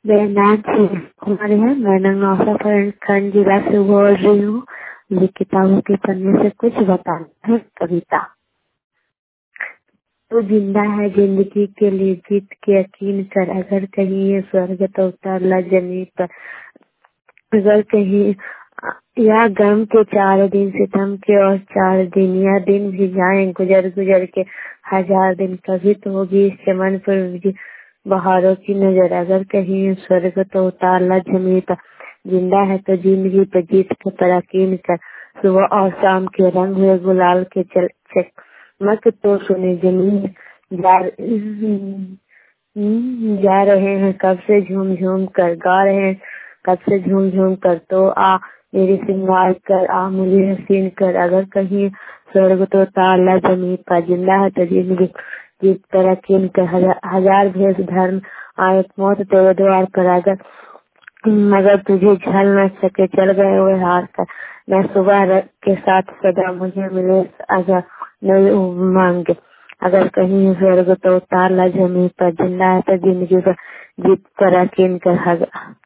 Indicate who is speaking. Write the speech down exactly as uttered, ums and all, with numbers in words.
Speaker 1: मेरा नाम सुरेश कुमार है। मैं नौसा खंड जिला से बोल रही हूँ। ये किताबों के पन्ने से कुछ बताना है। कविता। तो जिंदा है जिंदगी के लिए जीत के यकीन कर, अगर कहीं ये स्वर्ग तो उतारला जमीन पर, अगर कहीं या गम के चार दिन सितम के और चार दिन, या दिन भी जाए गुजर गुजर के हजार दिन, कभी तो होगी इस चमन पर बहारों की नजर, अगर कहीं स्वर्ग तो उतारला जमीन पर, जिंदा है तो जिंदगी पर जीत के पर यकीन कर, सुबह और शाम के रंग हुए गुलाल के चल चकमक तो सुने जमीन जा हम्म, जा रहे हैं कब से झूम झूम कर, गा रहे हैं कब से झूम झूम कर, तो आ मेरी श्रृंगार कर, आ मुझे हसीन कर, अगर कहीं स्वर्ग तो ताला जमीन पर, जिंदा है तो जिंदगी जीत पर यकीन कर, हजार, हजार भेष धर्म आए मौत तेरे द्वार पर, अगर मगर तुझे झल न सके चल गए हुए हार कर, मैं सुबह के साथ सदा मुझे मिले अगर नई उमंग, अगर कहीं स्वर्ग तो ताला जमीन पर, जिंदा है तो जिंदगी पर जीत पर यकीन कर,